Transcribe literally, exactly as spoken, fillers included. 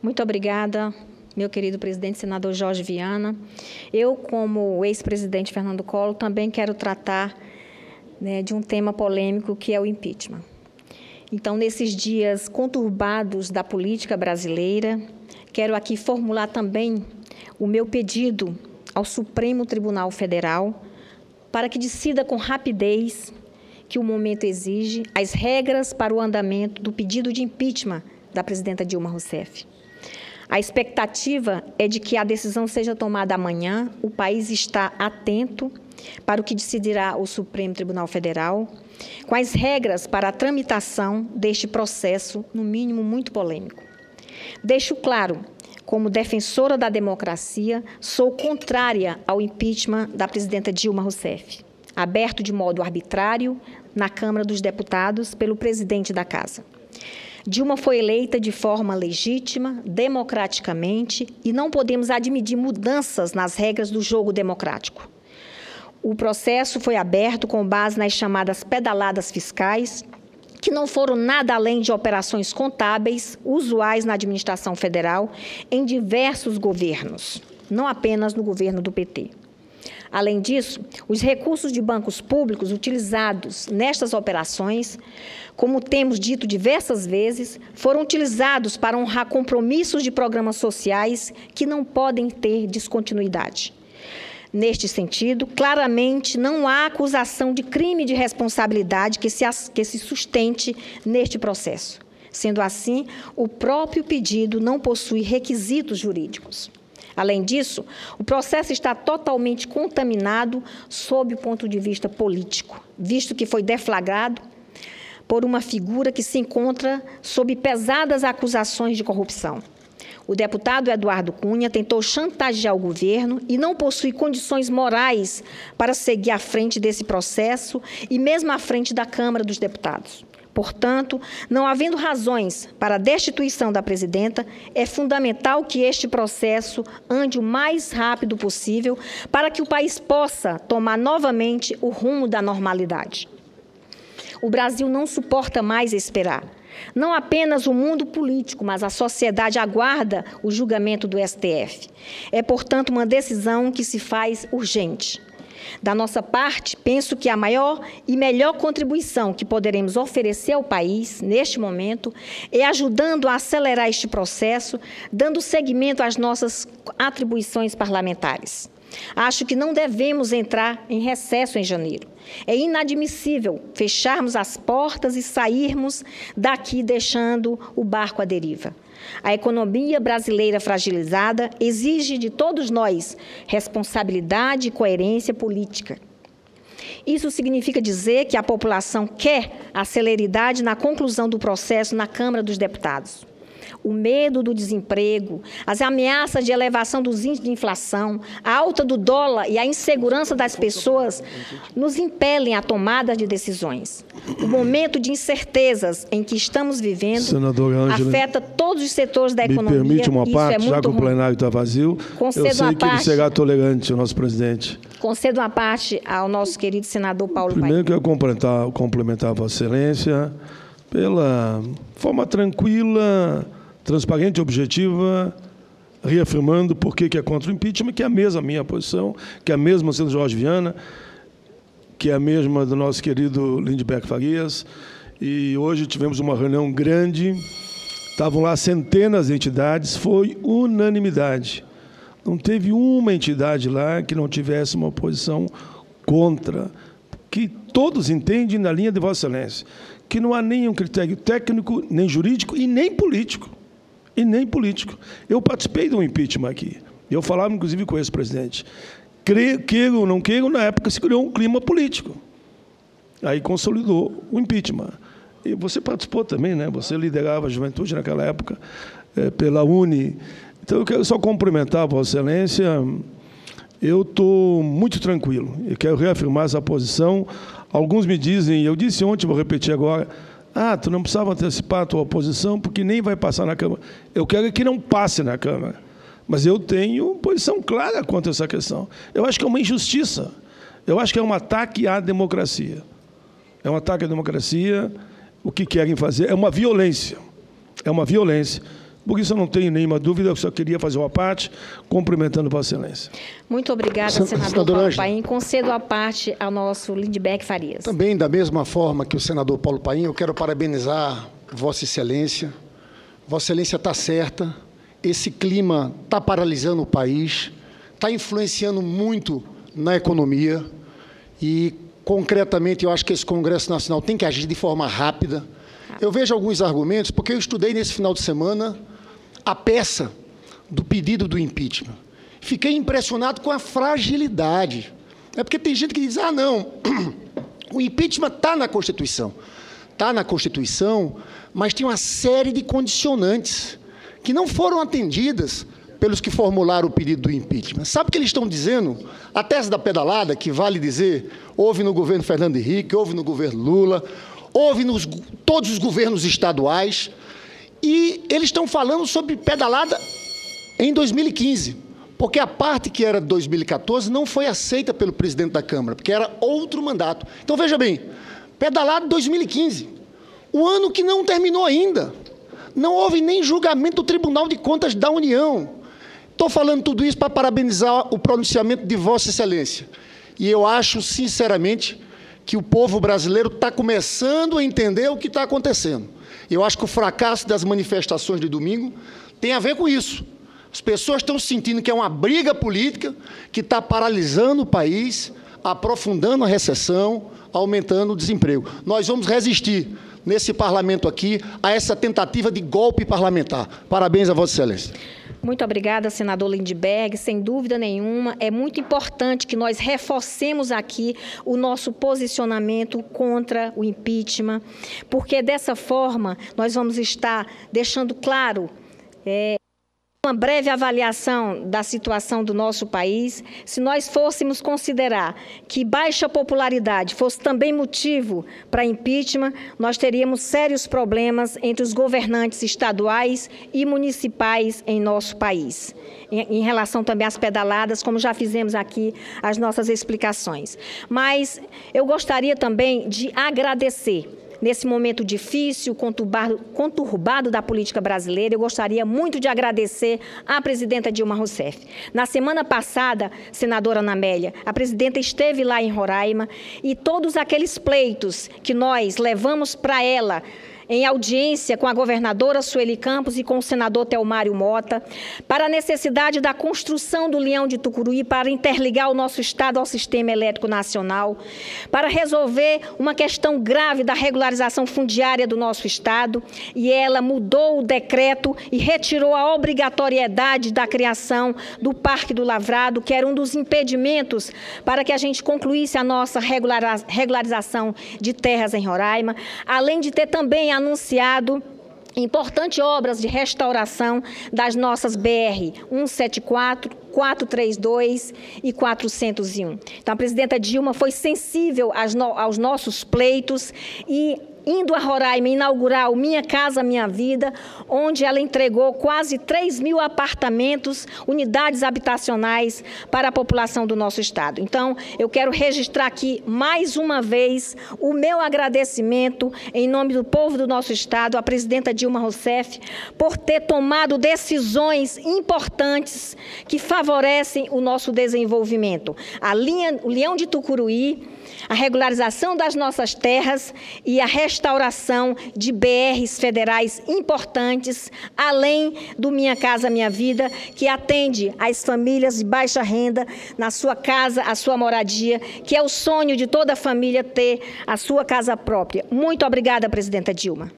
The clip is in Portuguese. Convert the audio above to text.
Muito obrigada, meu querido presidente, senador Jorge Viana. Eu, como ex-presidente Fernando Collor, também quero tratar, né, de um tema polêmico que é o impeachment. Então, nesses dias conturbados da política brasileira, quero aqui formular também o meu pedido ao Supremo Tribunal Federal para que decida com rapidez que o momento exige as regras para o andamento do pedido de impeachment da presidenta Dilma Rousseff. A expectativa é de que a decisão seja tomada amanhã. O país está atento para o que decidirá o Supremo Tribunal Federal, com as regras para a tramitação deste processo, no mínimo muito polêmico. Deixo claro, como defensora da democracia, sou contrária ao impeachment da presidenta Dilma Rousseff, aberto de modo arbitrário na Câmara dos Deputados pelo presidente da Casa. Dilma foi eleita de forma legítima, democraticamente, e não podemos admitir mudanças nas regras do jogo democrático. O processo foi aberto com base nas chamadas pedaladas fiscais, que não foram nada além de operações contábeis usuais na administração federal em diversos governos, não apenas no governo do P T. Além disso, os recursos de bancos públicos utilizados nestas operações, como temos dito diversas vezes, foram utilizados para honrar compromissos de programas sociais que não podem ter descontinuidade. Neste sentido, claramente não há acusação de crime de responsabilidade que se, que se sustente neste processo. Sendo assim, o próprio pedido não possui requisitos jurídicos. Além disso, o processo está totalmente contaminado sob o ponto de vista político, visto que foi deflagrado por uma figura que se encontra sob pesadas acusações de corrupção. O deputado Eduardo Cunha tentou chantagear o governo e não possui condições morais para seguir à frente desse processo e mesmo à frente da Câmara dos Deputados. Portanto, não havendo razões para a destituição da presidenta, é fundamental que este processo ande o mais rápido possível para que o país possa tomar novamente o rumo da normalidade. O Brasil não suporta mais esperar. Não apenas o mundo político, mas a sociedade aguarda o julgamento do S T F. É, portanto, uma decisão que se faz urgente. Da nossa parte, penso que a maior e melhor contribuição que poderemos oferecer ao país, neste momento, é ajudando a acelerar este processo, dando seguimento às nossas atribuições parlamentares. Acho que não devemos entrar em recesso em janeiro. É inadmissível fecharmos as portas e sairmos daqui deixando o barco à deriva. A economia brasileira fragilizada exige de todos nós responsabilidade e coerência política. Isso significa dizer que a população quer a celeridade na conclusão do processo na Câmara dos Deputados. O medo do desemprego, as ameaças de elevação dos índices de inflação, a alta do dólar e a insegurança das pessoas nos impelem à tomada de decisões. O momento de incertezas em que estamos vivendo Ângela, afeta todos os setores da economia. Me permite uma parte, é já que o plenário está vazio. Concedo eu sei que parte, ele será tolerante, o nosso presidente. Concedo uma parte ao nosso querido senador Paulo Paim. Primeiro, quero complementar, complementar a Vossa Excelência pela forma tranquila, transparente e objetiva, reafirmando por que é contra o impeachment, que é a mesma minha posição, que é a mesma do Jorge Viana, que é a mesma do nosso querido Lindbergh Farias. E hoje tivemos uma reunião grande, estavam lá centenas de entidades, foi unanimidade. Não teve uma entidade lá que não tivesse uma posição contra, que todos entendem na linha de Vossa Excelência, que não há nenhum critério técnico, nem jurídico e nem político. E nem político. Eu participei do impeachment aqui. Eu falava, inclusive, com esse presidente. Queiram ou não queiram, na época se criou um clima político. Aí consolidou o impeachment. E você participou também, né? Você liderava a juventude naquela época, é, pela Uni. Então, eu quero só cumprimentar a Vossa Excelência. Eu estou muito tranquilo. Eu quero reafirmar essa posição. Alguns me dizem, eu disse ontem, vou repetir agora, ah, tu não precisava antecipar a tua oposição porque nem vai passar na Câmara. Eu quero que não passe na Câmara. Mas eu tenho posição clara contra essa questão. Eu acho que é uma injustiça. Eu acho que é um ataque à democracia. É um ataque à democracia. O que querem fazer é uma violência. É uma violência Por isso eu não tenho nenhuma dúvida, eu só queria fazer uma parte, cumprimentando Vossa Excelência. Muito obrigada, Sen- senador, senador Paulo Ângelo. Paim. Concedo a parte ao nosso Lindbergh Farias. Também, da mesma forma que o senador Paulo Paim, eu quero parabenizar Vossa Excelência. Vossa Excelência está certa, esse clima está paralisando o país, está influenciando muito na economia e, concretamente, eu acho que esse Congresso Nacional tem que agir de forma rápida. Eu vejo alguns argumentos, porque eu estudei nesse final de semana a peça do pedido do impeachment. Fiquei impressionado com a fragilidade. É porque tem gente que diz, ah, não, o impeachment está na Constituição. Está na Constituição, mas tem uma série de condicionantes que não foram atendidas pelos que formularam o pedido do impeachment. Sabe o que eles estão dizendo? A tese da pedalada, que vale dizer, houve no governo Fernando Henrique, houve no governo Lula, houve nos todos os governos estaduais, e eles estão falando sobre pedalada em dois mil e quinze, porque a parte que era de dois mil e quatorze não foi aceita pelo presidente da Câmara, porque era outro mandato. Então, veja bem, pedalada em dois mil e quinze, o ano que não terminou ainda. Não houve nem julgamento do Tribunal de Contas da União. Estou falando tudo isso para parabenizar o pronunciamento de Vossa Excelência. E eu acho, sinceramente, que o povo brasileiro está começando a entender o que está acontecendo. Eu acho que o fracasso das manifestações de domingo tem a ver com isso. As pessoas estão sentindo que é uma briga política que está paralisando o país, aprofundando a recessão, aumentando o desemprego. Nós vamos resistir nesse parlamento aqui a essa tentativa de golpe parlamentar. Parabéns a Vossa Excelência. Muito obrigada, senador Lindbergh. Sem dúvida nenhuma, é muito importante que nós reforcemos aqui o nosso posicionamento contra o impeachment, porque dessa forma nós vamos estar deixando claro é, uma breve avaliação da situação do nosso país. Se nós fôssemos considerar que baixa popularidade fosse também motivo para impeachment, nós teríamos sérios problemas entre os governantes estaduais e municipais em nosso país, em, em relação também às pedaladas, como já fizemos aqui as nossas explicações. Mas eu gostaria também de agradecer. Nesse momento difícil, conturbado, conturbado da política brasileira, eu gostaria muito de agradecer à presidenta Dilma Rousseff. Na semana passada, senadora Ana Amélia, a presidenta esteve lá em Roraima e todos aqueles pleitos que nós levamos para ela, em audiência com a governadora Sueli Campos e com o senador Telmário Mota, para a necessidade da construção do Leão de Tucuruí para interligar o nosso estado ao sistema elétrico nacional, para resolver uma questão grave da regularização fundiária do nosso estado, e ela mudou o decreto e retirou a obrigatoriedade da criação do Parque do Lavrado, que era um dos impedimentos para que a gente concluísse a nossa regularização de terras em Roraima, além de ter também anunciado importantes obras de restauração das nossas B R cento e setenta e quatro, quatrocentos e trinta e dois e quatrocentos e um. Então, a presidenta Dilma foi sensível aos nossos pleitos e, indo a Roraima inaugurar o Minha Casa Minha Vida, onde ela entregou quase três mil apartamentos, unidades habitacionais para a população do nosso estado. Então, eu quero registrar aqui, mais uma vez, o meu agradecimento, em nome do povo do nosso estado, à presidenta Dilma Rousseff, por ter tomado decisões importantes que favorecem o nosso desenvolvimento. A linha, o Leão de Tucuruí, a regularização das nossas terras e a restauração de B Rs federais importantes, além do Minha Casa Minha Vida, que atende as famílias de baixa renda na sua casa, a sua moradia, que é o sonho de toda a família ter a sua casa própria. Muito obrigada, presidenta Dilma.